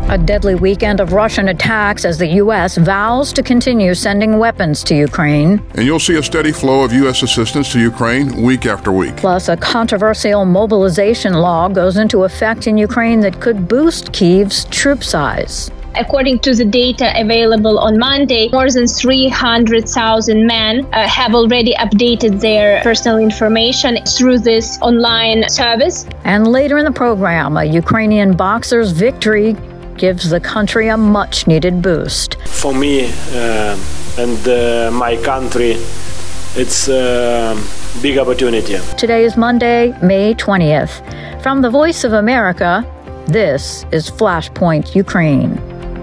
A deadly weekend of Russian attacks as the U.S. vows to continue sending weapons to Ukraine. And you'll see a steady flow of U.S. assistance to Ukraine week after week. Plus, a controversial mobilization law goes into effect in Ukraine that could boost Kyiv's troop size. According to the data available on Monday, more than 300,000 men have already updated their personal information through this online service. And later in the program, a Ukrainian boxer's victory gives the country a much-needed boost. For me and my country, it's a big opportunity. Today is Monday, May 20th. From the Voice of America, this is Flashpoint Ukraine.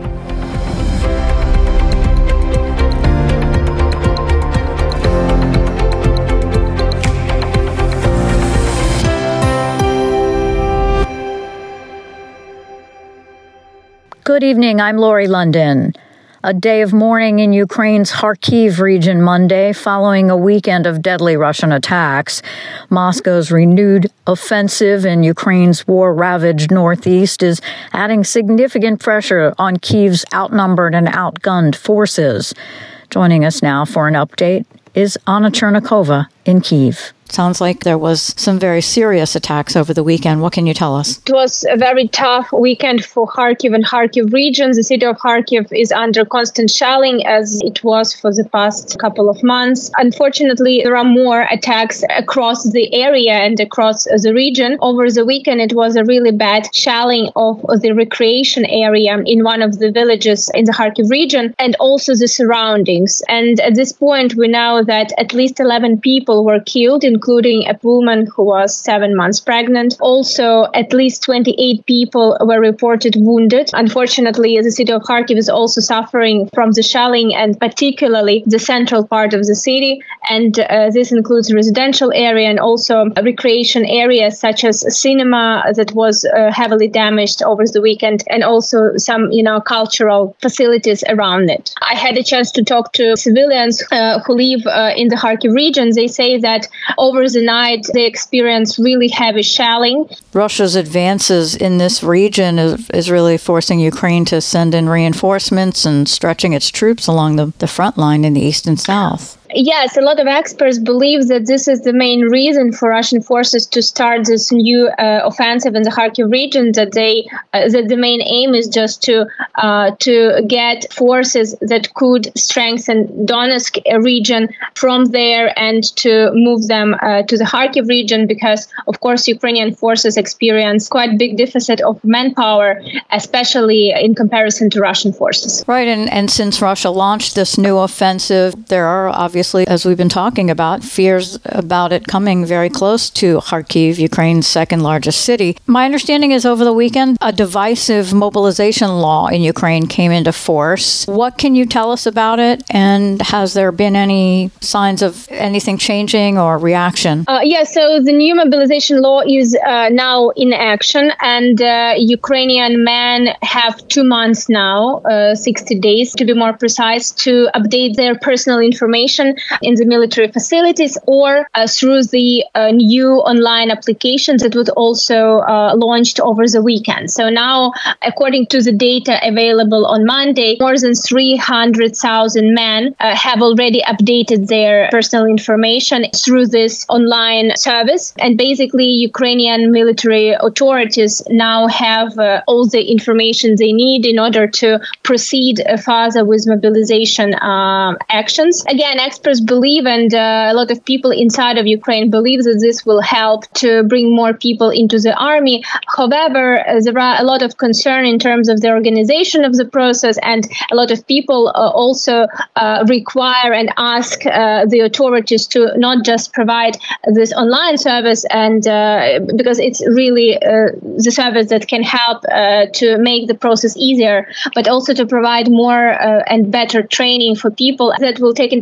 Good evening, I'm Lori London. A day of mourning in Ukraine's Kharkiv region Monday following a weekend of deadly Russian attacks. Moscow's renewed offensive in Ukraine's war-ravaged northeast is adding significant pressure on Kyiv's outnumbered and outgunned forces. Joining us now for an update is Anna Chernikova in Kyiv. Sounds like there was some very serious attacks over the weekend. What can you tell us? It was a very tough weekend for Kharkiv and Kharkiv region. The city of Kharkiv is under constant shelling as it was for the past couple of months. Unfortunately, there are more attacks across the area and across the region. Over the weekend, it was a really bad shelling of the recreation area in one of the villages in the Kharkiv region and also the surroundings. And at this point, we know that at least 11 people were killed, including a woman who was 7 months pregnant. Also, at least 28 people were reported wounded. Unfortunately, the city of Kharkiv is also suffering from the shelling, and particularly the central part of the city. And this includes residential area and also recreation areas such as a cinema that was heavily damaged over the weekend, and also some, cultural facilities around it. I had a chance to talk to civilians who live in the Kharkiv region. They say that over the night, they experienced really heavy shelling. Russia's advances in this region is really forcing Ukraine to send in reinforcements and stretching its troops along the front line in the east and south. Yes, a lot of experts believe that this is the main reason for Russian forces to start this new offensive in the Kharkiv region. That the main aim is just to get forces that could strengthen Donetsk region from there and to move them to the Kharkiv region, because of course Ukrainian forces experience quite big deficit of manpower, especially in comparison to Russian forces. Right, and since Russia launched this new offensive, there are obviously, as we've been talking about, fears about it coming very close to Kharkiv, Ukraine's second largest city. My understanding is over the weekend, a divisive mobilization law in Ukraine came into force. What can you tell us about it? And has there been any signs of anything changing or reaction? So the new mobilization law is now in action, and Ukrainian men have 2 months now, 60 days to be more precise, to update their personal information in the military facilities or through the new online applications that was also launched over the weekend. So now, according to the data available on Monday, more than 300,000 men have already updated their personal information through this online service. And basically, Ukrainian military authorities now have all the information they need in order to proceed further with mobilization actions. Again, experts believe, and a lot of people inside of Ukraine believe, that this will help to bring more people into the army. However, there are a lot of concern in terms of the organization of the process, and a lot of people also require and ask the authorities to not just provide this online service, and because it's really the service that can help to make the process easier, but also to provide more and better training for people that will take into consideration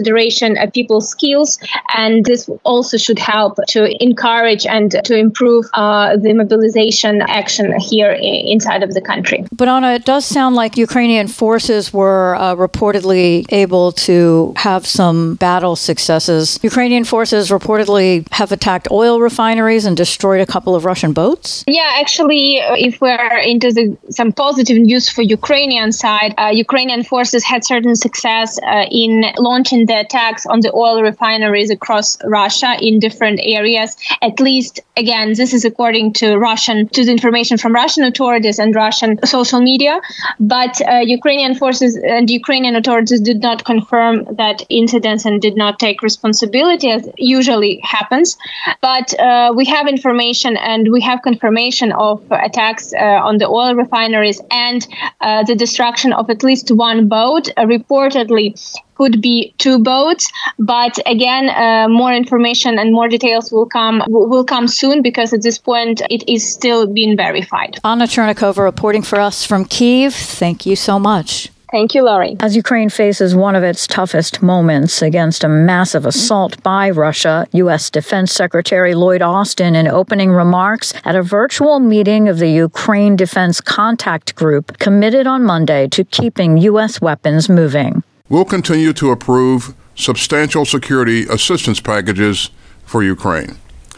consideration people's skills. And this also should help to encourage and to improve the mobilization action here inside of the country. But Anna, it does sound like Ukrainian forces were reportedly able to have some battle successes. Ukrainian forces reportedly have attacked oil refineries and destroyed a couple of Russian boats. Yeah, actually, if we're into some positive news for Ukrainian side, Ukrainian forces had certain success in launching the attacks on the oil refineries across Russia in different areas. At least, again, this is according to the information from Russian authorities and Russian social media. But Ukrainian forces and Ukrainian authorities did not confirm that incidents and did not take responsibility, as usually happens. But we have information and we have confirmation of attacks on the oil refineries and the destruction of at least one boat. Reportedly, could be two boats, but again, more information and more details will come soon, because at this point it is still being verified. Anna Chernikova reporting for us from Kyiv. Thank you so much. Thank you, Laurie. As Ukraine faces one of its toughest moments against a massive assault by Russia, U.S. Defense Secretary Lloyd Austin, in opening remarks at a virtual meeting of the Ukraine Defense Contact Group, committed on Monday to keeping U.S. weapons moving. We'll continue to approve substantial security assistance packages for Ukraine.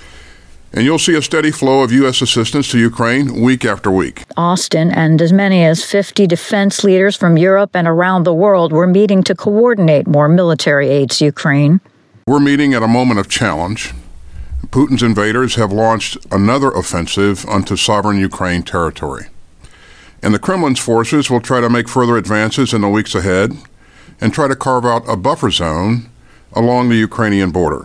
And you'll see a steady flow of U.S. assistance to Ukraine week after week. Austin and as many as 50 defense leaders from Europe and around the world were meeting to coordinate more military aid to Ukraine. We're meeting at a moment of challenge. Putin's invaders have launched another offensive onto sovereign Ukraine territory. And the Kremlin's forces will try to make further advances in the weeks ahead and try to carve out a buffer zone along the Ukrainian border.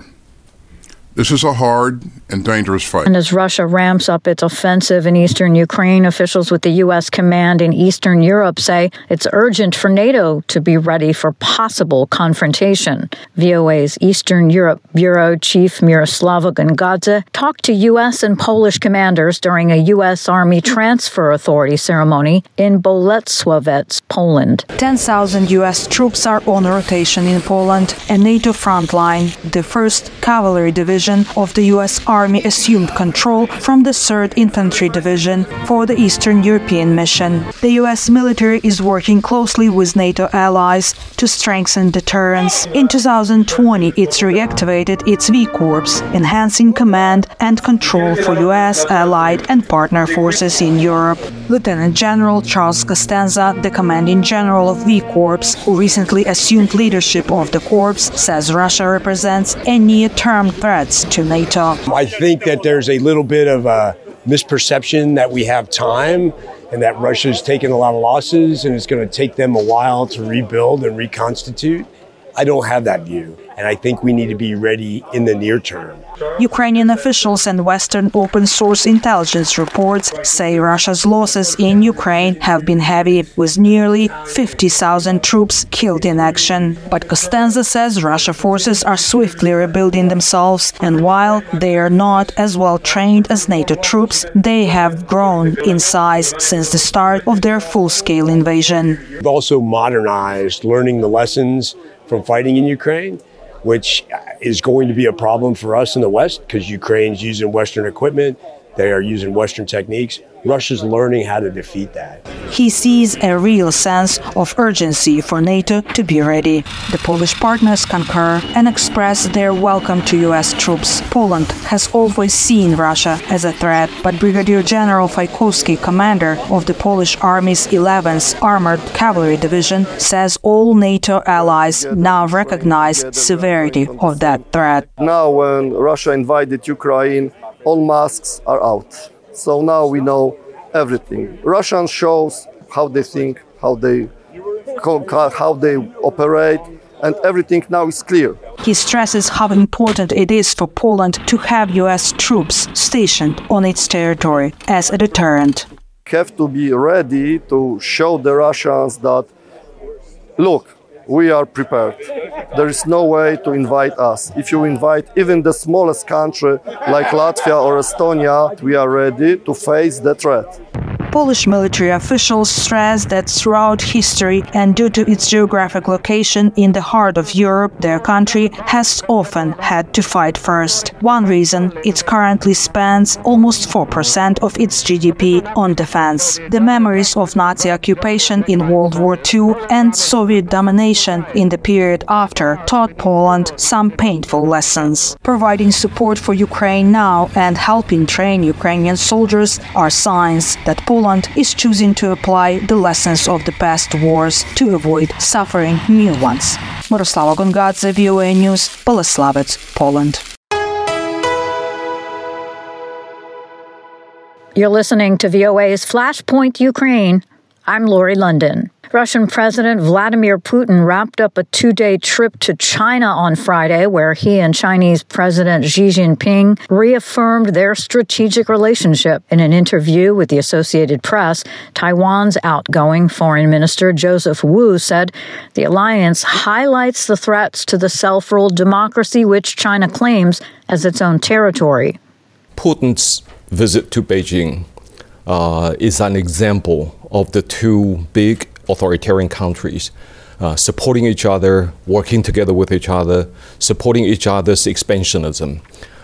This is a hard and dangerous fight. And as Russia ramps up its offensive in eastern Ukraine, officials with the U.S. command in Eastern Europe say it's urgent for NATO to be ready for possible confrontation. VOA's Eastern Europe Bureau Chief Miroslava Gongadze talked to U.S. and Polish commanders during a U.S. Army Transfer Authority ceremony in Bolesławiec, Poland. 10,000 U.S. troops are on rotation in Poland, a NATO front line. The 1st Cavalry Division of the U.S. Army assumed control from the 3rd Infantry Division for the Eastern European mission. The U.S. military is working closely with NATO allies to strengthen deterrence. In 2020, it reactivated its V Corps, enhancing command and control for U.S. allied and partner forces in Europe. Lieutenant General Charles Costanza, the commanding general of V Corps, who recently assumed leadership of the corps, says Russia represents a near-term threat to NATO. I think that there's a little bit of a misperception that we have time and that Russia's taken a lot of losses and it's going to take them a while to rebuild and reconstitute. I don't have that view, and I think we need to be ready in the near term. Ukrainian officials and Western open-source intelligence reports say Russia's losses in Ukraine have been heavy, with nearly 50,000 troops killed in action. But Costanza says Russian forces are swiftly rebuilding themselves, and while they are not as well trained as NATO troops, they have grown in size since the start of their full-scale invasion. We've also modernized, learning the lessons from fighting in Ukraine, which is going to be a problem for us in the West because Ukraine's using Western equipment, they are using Western techniques. Russia's learning how to defeat that. He sees a real sense of urgency for NATO to be ready. The Polish partners concur and express their welcome to U.S. troops. Poland has always seen Russia as a threat, but Brigadier General Fajkowski, commander of the Polish Army's 11th Armored Cavalry Division, says all NATO allies now recognize severity of that threat. Now, when Russia invaded Ukraine, all masks are out. So now we know everything. Russians shows how they think, how they operate, and everything now is clear. He stresses how important it is for Poland to have U.S. troops stationed on its territory as a deterrent. Have to be ready to show the Russians that, look, we are prepared. There is no way to invite us. If you invite even the smallest country like Latvia or Estonia, we are ready to face the threat. Polish military officials stress that throughout history and due to its geographic location in the heart of Europe, their country has often had to fight first. One reason, it currently spends almost 4% of its GDP on defense. The memories of Nazi occupation in World War II and Soviet domination in the period after taught Poland some painful lessons. Providing support for Ukraine now and helping train Ukrainian soldiers are signs that Poland is choosing to apply the lessons of the past wars to avoid suffering new ones. Miroslava Gongadze, VOA News, Bolesławiec, Poland. You're listening to VOA's Flashpoint Ukraine. I'm Lori London. Russian President Vladimir Putin wrapped up a 2-day trip to China on Friday, where he and Chinese President Xi Jinping reaffirmed their strategic relationship. In an interview with the Associated Press, Taiwan's outgoing Foreign Minister Joseph Wu said the alliance highlights the threats to the self-ruled democracy which China claims as its own territory. Putin's visit to Beijing is an example of the two big authoritarian countries supporting each other, working together with each other, supporting each other's expansionism.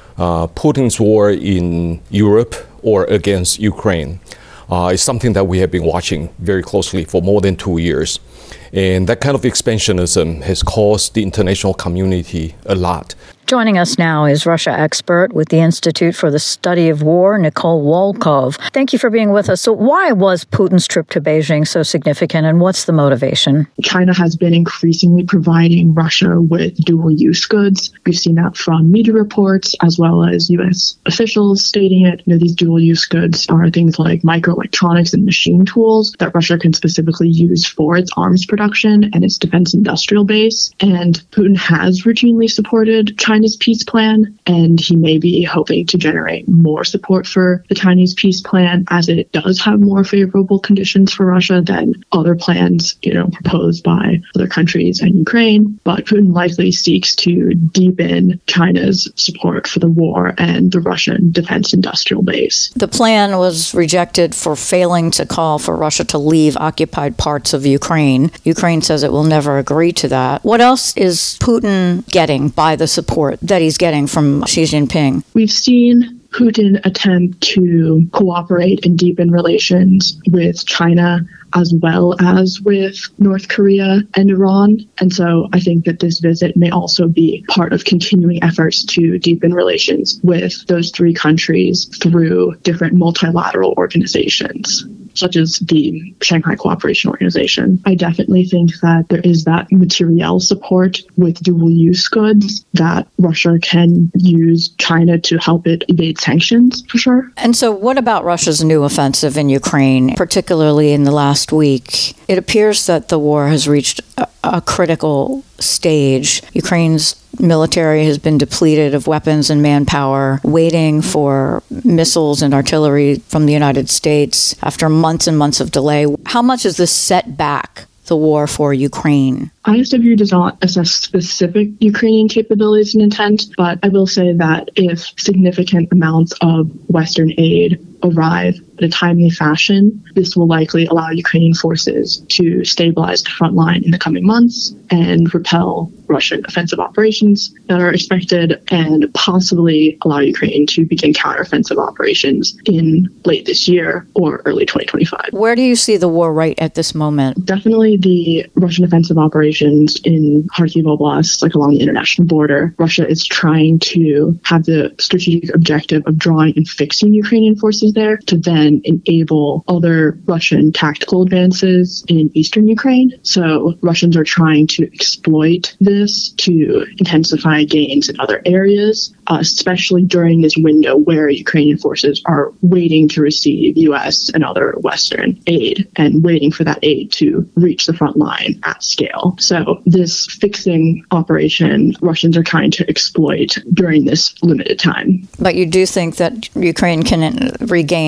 Putin's war in Europe or against Ukraine is something that we have been watching very closely for more than 2 years. And that kind of expansionism has caused the international community a lot. Joining us now is Russia expert with the Institute for the Study of War, Nicole Volkov. Thank you for being with us. So why was Putin's trip to Beijing so significant, and what's the motivation? China has been increasingly providing Russia with dual-use goods. We've seen that from media reports as well as U.S. officials stating it. These dual-use goods are things like microelectronics and machine tools that Russia can specifically use for its arms production and its defense industrial base. And Putin has routinely supported China's peace plan, and he may be hoping to generate more support for the Chinese peace plan as it does have more favorable conditions for Russia than other plans, proposed by other countries and Ukraine. But Putin likely seeks to deepen China's support for the war and the Russian defense industrial base. The plan was rejected for failing to call for Russia to leave occupied parts of Ukraine. Ukraine says it will never agree to that. What else is Putin getting by the support that he's getting from Xi Jinping? We've seen Putin attempt to cooperate and deepen relations with China as well as with North Korea and Iran. And so I think that this visit may also be part of continuing efforts to deepen relations with those three countries through different multilateral organizations, such as the Shanghai Cooperation Organization. I definitely think that there is that materiel support with dual-use goods that Russia can use China to help it evade sanctions, for sure. And so what about Russia's new offensive in Ukraine, particularly in the last week? It appears that the war has reached a critical stage. Ukraine's military has been depleted of weapons and manpower, waiting for missiles and artillery from the United States after months and months of delay. How much has this set back the war for Ukraine? ISW does not assess specific Ukrainian capabilities and intent, but I will say that if significant amounts of Western aid arrive in a timely fashion, this will likely allow Ukrainian forces to stabilize the front line in the coming months and repel Russian offensive operations that are expected, and possibly allow Ukraine to begin counteroffensive operations in late this year or early 2025. Where do you see the war right at this moment? Definitely the Russian offensive operations in Kharkiv Oblast, like along the international border. Russia is trying to have the strategic objective of drawing and fixing Ukrainian forces there to then enable other Russian tactical advances in eastern Ukraine. So Russians are trying to exploit this to intensify gains in other areas, especially during this window where Ukrainian forces are waiting to receive U.S. and other Western aid and waiting for that aid to reach the front line at scale. So this fixing operation, Russians are trying to exploit during this limited time. But you do think that Ukraine can regain and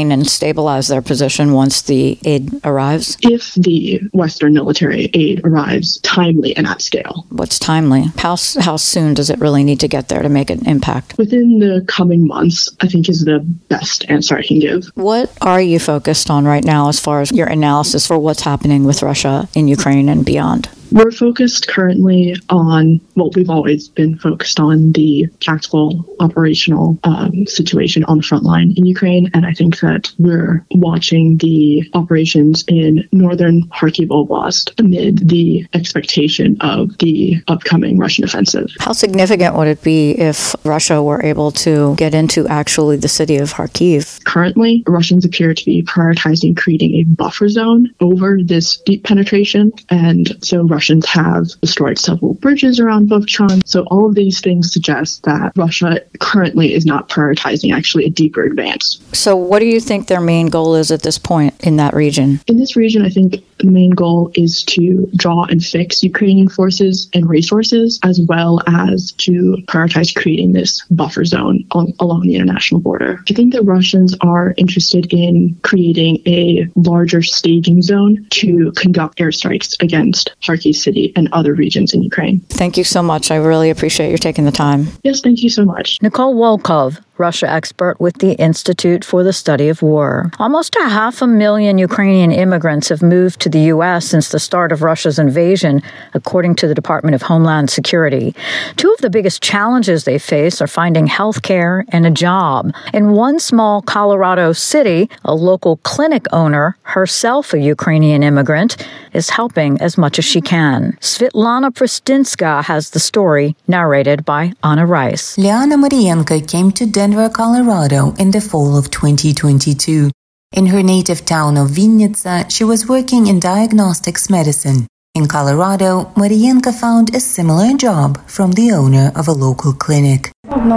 stabilize their position once the aid arrives? If the Western military aid arrives timely and at scale. What's timely? How soon does it really need to get there to make an impact? Within the coming months, I think, is the best answer I can give. What are you focused on right now as far as your analysis for what's happening with Russia in Ukraine and beyond? We're focused currently on, we've always been focused on the tactical operational situation on the front line in Ukraine. And I think that we're watching the operations in northern Kharkiv Oblast amid the expectation of the upcoming Russian offensive. How significant would it be if Russia were able to get into actually the city of Kharkiv? Currently, Russians appear to be prioritizing creating a buffer zone over this deep penetration. And so Russians have destroyed several bridges around Vovchan. So all of these things suggest that Russia currently is not prioritizing actually a deeper advance. So what do you think their main goal is at this point in that region? In this region, I think the main goal is to draw and fix Ukrainian forces and resources, as well as to prioritize creating this buffer zone along the international border. I think that Russians are interested in creating a larger staging zone to conduct airstrikes against Kharkiv City and other regions in Ukraine. Thank you so much. I really appreciate you taking the time. Yes, thank you so much. Nicole Volkov, Russia expert with the Institute for the Study of War. Almost 500,000 Ukrainian immigrants have moved to the U.S. since the start of Russia's invasion, according to the Department of Homeland Security. Two of the biggest challenges they face are finding health care and a job. In one small Colorado city, a local clinic owner, herself a Ukrainian immigrant, is helping as much as she can. Svetlana Pristinska has the story, narrated by Anna Rice. Liana Marienko came to Denver, Colorado in the fall of 2022. In her native town of Vinnytsia, she was working in diagnostics medicine. In Colorado, Marienko found a similar job from the owner of a local clinic.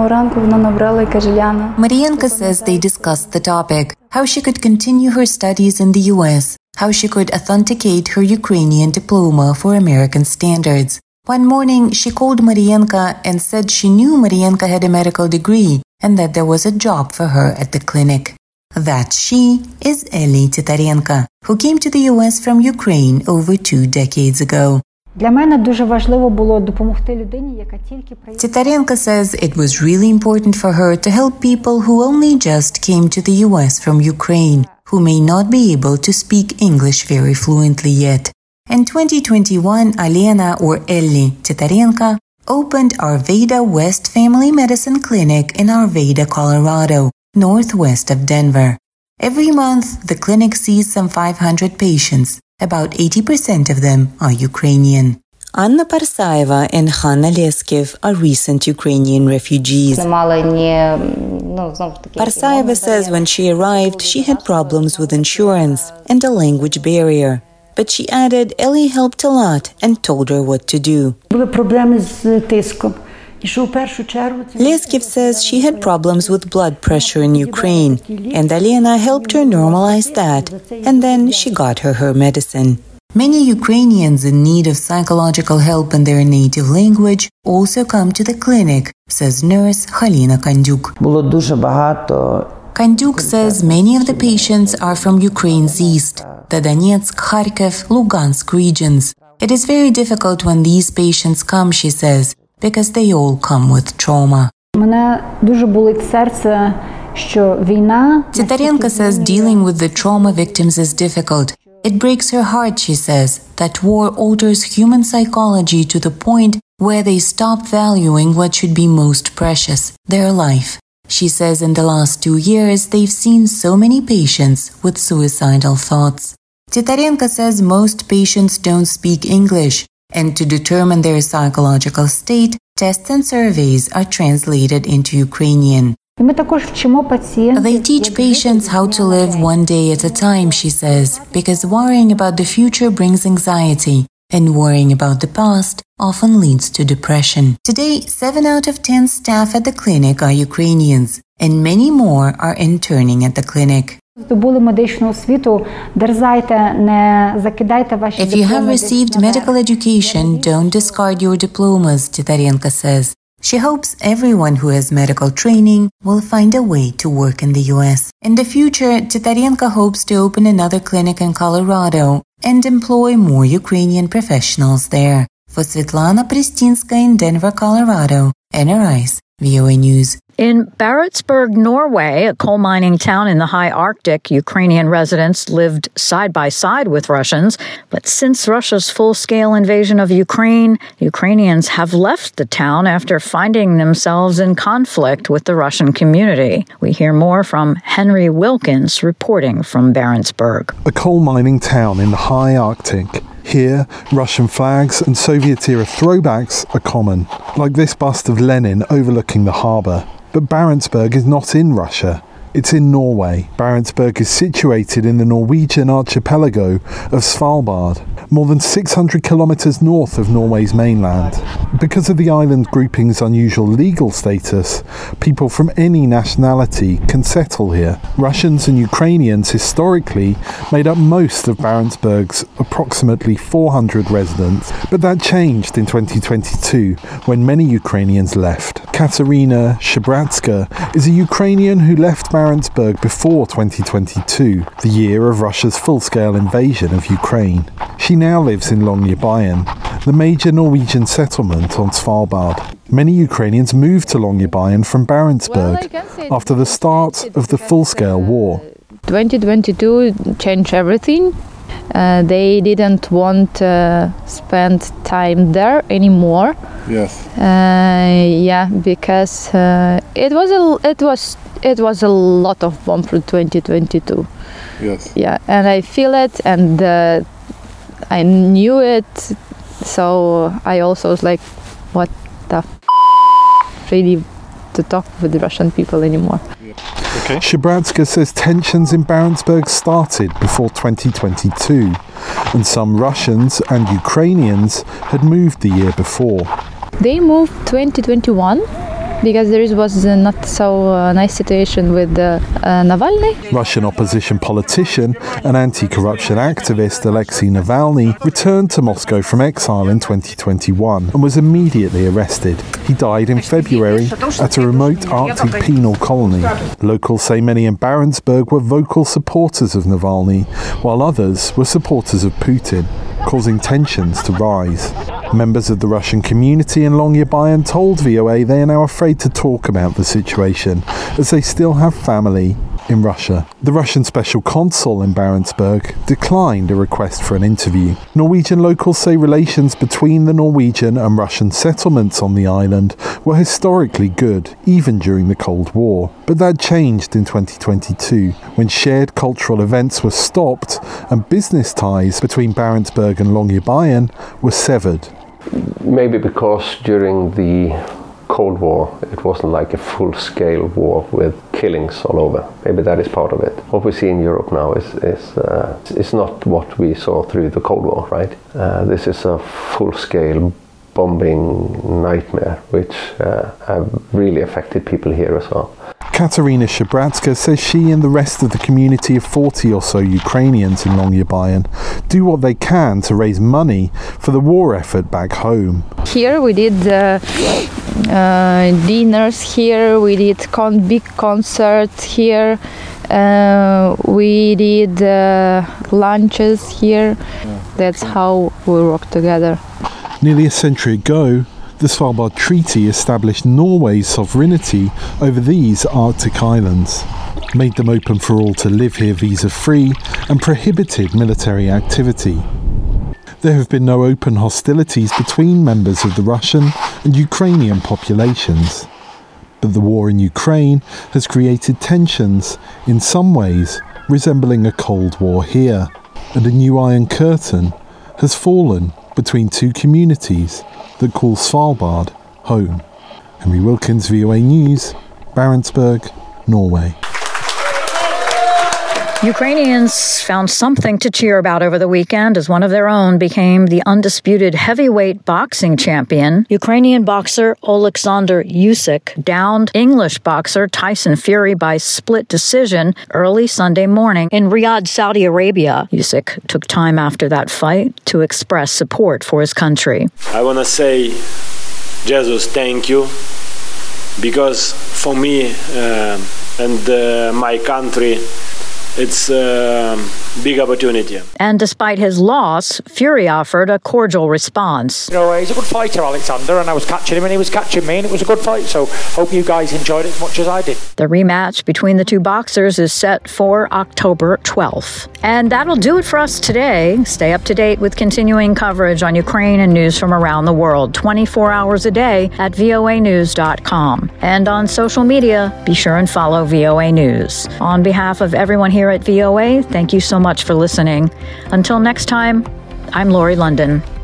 Marienko says they discussed the topic, how she could continue her studies in the U.S., how she could authenticate her Ukrainian diploma for American standards. One morning, she called Marienko and said she knew Marienko had a medical degree and that there was a job for her at the clinic. That she is Ellie Titarenko, who came to the U.S. from Ukraine over 2 decades ago. Titarenko says it was really important for her to help people who only just came to the U.S. from Ukraine, who may not be able to speak English very fluently yet. In 2021, Alena, or Ellie Titarenko, opened Arvada West Family Medicine Clinic in Arvada, Colorado, northwest of Denver. Every month, the clinic sees some 500 patients. About 80% of them are Ukrainian. Anna Parsaeva and Hanna Leskiev are recent Ukrainian refugees. Parsaeva says when she arrived, she had problems with insurance and a language barrier. But she added Ellie helped a lot and told her what to do. Leskiev says she had problems with blood pressure in Ukraine, and Alena helped her normalize that, and then she got her medicine. Many Ukrainians in need of psychological help in their native language also come to the clinic, says nurse Halina Kandyuk. Kandyuk says many of the patients are from Ukraine's east, the Donetsk, Kharkiv, Lugansk regions. It is very difficult when these patients come, she says, because they all come with trauma. Titarenko says dealing with the trauma victims is difficult. It breaks her heart, she says, that war alters human psychology to the point where they stop valuing what should be most precious, their life. She says in the last 2 years, they've seen so many patients with suicidal thoughts. Titarenko says most patients don't speak English, and to determine their psychological state, tests and surveys are translated into Ukrainian. They teach patients how to live one day at a time, she says, because worrying about the future brings anxiety, and worrying about the past often leads to depression. Today, 7 out of 10 staff at the clinic are Ukrainians, and many more are interning at the clinic. If you have received medical education, don't discard your diplomas, Titarenko says. She hopes everyone who has medical training will find a way to work in the U.S. In the future, Titarenko hopes to open another clinic in Colorado and employ more Ukrainian professionals there. For Svetlana Pristinska in Denver, Colorado, NRI's VOA News. In Barentsburg, Norway, a coal mining town in the high Arctic, Ukrainian residents lived side by side with Russians. But since Russia's full-scale invasion of Ukraine, Ukrainians have left the town after finding themselves in conflict with the Russian community. We hear more from Henry Wilkins reporting from Barentsburg. A coal mining town in the high Arctic. Here, Russian flags and Soviet-era throwbacks are common, like this bust of Lenin overlooking the harbour. But Barentsburg is not in Russia. It's in Norway. Barentsburg is situated in the Norwegian archipelago of Svalbard, more than 600 kilometres north of Norway's mainland. Because of the island grouping's unusual legal status, people from any nationality can settle here. Russians and Ukrainians historically made up most of Barentsburg's approximately 400 residents, but that changed in 2022 when many Ukrainians left. Katerina Shabratska is a Ukrainian who left Barentsburg before 2022, the year of Russia's full-scale invasion of Ukraine. She now lives in Longyearbyen, the major Norwegian settlement on Svalbard. Many Ukrainians moved to Longyearbyen from Barentsburg after the start of the full-scale war. 2022 changed everything. They didn't want to spend time there anymore. Yes. Because it was a lot of bomb for 2022. Yes. Yeah, and I feel it, and I knew it, so I also was like, what the really to talk with the Russian people anymore. Okay. Shabratska says tensions in Barentsburg started before 2022, and some Russians and Ukrainians had moved the year before. They moved 2021 because there was a not so nice situation with Navalny. Russian opposition politician and anti-corruption activist Alexei Navalny returned to Moscow from exile in 2021 and was immediately arrested. He died in February at a remote Arctic penal colony. Locals say many in Barentsburg were vocal supporters of Navalny, while others were supporters of Putin, causing tensions to rise. Members of the Russian community in Longyearbyen told VOA they are now afraid to talk about the situation, as they still have family in Russia. The Russian special consul in Barentsburg declined a request for an interview. Norwegian locals say relations between the Norwegian and Russian settlements on the island were historically good, even during the Cold War. But that changed in 2022, when shared cultural events were stopped and business ties between Barentsburg and Longyearbyen were severed. Maybe because during the Cold War it wasn't like a full-scale war with killings all over. Maybe that is part of it. What we see in Europe now is not what we saw through the Cold War, right? This is a full-scale bombing nightmare which have really affected people here as well. Katerina Shabratska says she and the rest of the community of 40 or so Ukrainians in Longyearbyen do what they can to raise money for the war effort back home. Here we did dinners here, we did big concerts here, we did lunches here. That's how we work together. Nearly a century ago, the Svalbard Treaty established Norway's sovereignty over these Arctic islands, made them open for all to live here visa-free, and prohibited military activity. There have been no open hostilities between members of the Russian and Ukrainian populations. But the war in Ukraine has created tensions, in some ways resembling a Cold War here, and a new Iron Curtain has fallen between two communities that call Svalbard home. Henry Wilkins, VOA News, Barentsburg, Norway. Ukrainians found something to cheer about over the weekend as one of their own became the undisputed heavyweight boxing champion. Ukrainian boxer Oleksandr Usyk downed English boxer Tyson Fury by split decision early Sunday morning in Riyadh, Saudi Arabia. Usyk took time after that fight to express support for his country. I want to say Jesus, thank you, because for me and my country, it's a big opportunity. And despite his loss, Fury offered a cordial response. You know, he's a good fighter, Alexander, and I was catching him and he was catching me, and it was a good fight, so hope you guys enjoyed it as much as I did. The rematch between the two boxers is set for October 12th. And that'll do it for us today. Stay up to date with continuing coverage on Ukraine and news from around the world 24 hours a day at voanews.com. And on social media, be sure and follow VOA News. On behalf of everyone here at VOA, thank you so much for listening. Until next time, I'm Lori London.